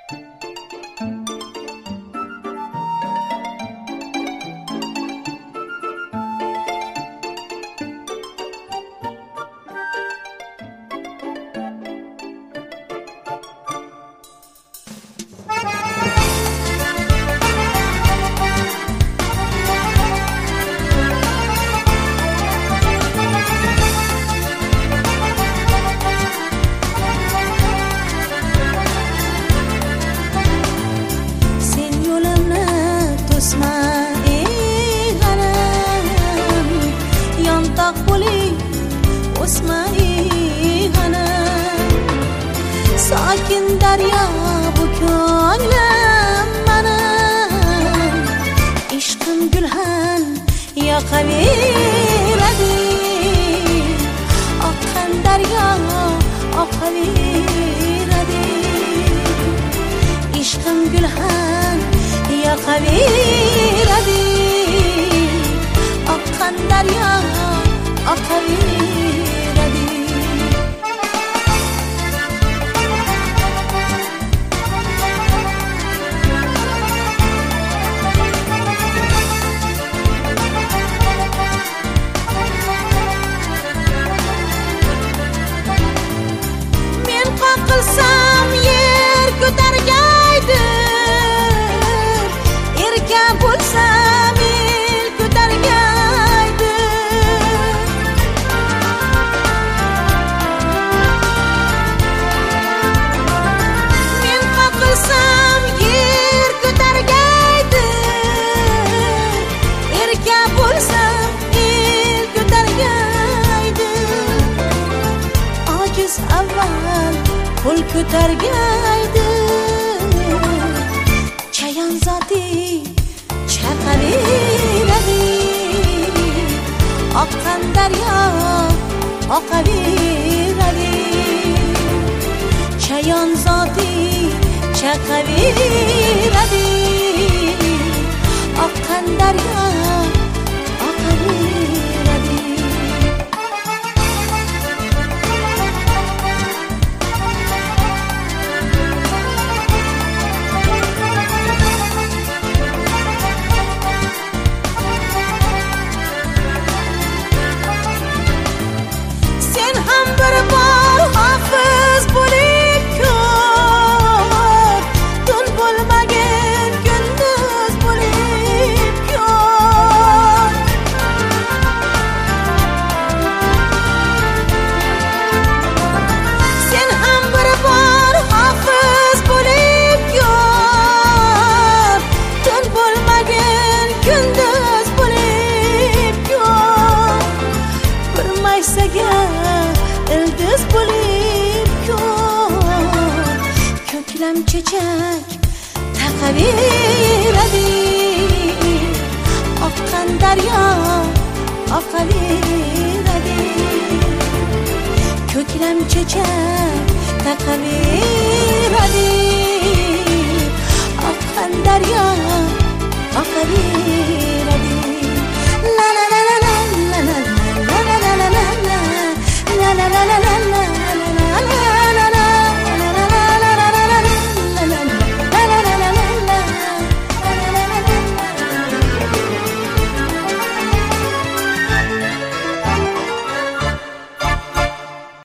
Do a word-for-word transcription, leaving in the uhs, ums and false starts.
Sakin daryo bu ko'nglim mening, ishqim gulxan yoqaveradi. Oqqan daryo oqaveradi, ishqim gulxan yoqaveradi. Oqqan daryo oqaveradi. Qilsam yer ko'targaydi, erka bo'lsam el ko'targaydi. Men qilsam yer ko'targaydi, erka bo'lsam el ko'targaydi. Ojiz avval qo'l ko'targaydi, chayon zoti chaqaveradi. Oqqan daryo oqaveradi, chayon zoti chaqaveradi. Oqqan daryo oqaveradi. Ildiz bo'lib ko'r, ko'klam chechak taqaveradi. Oqqan daryo oqaveradi, ko'klam chechak taqaveradi. Oqqan daryo oqaveradi.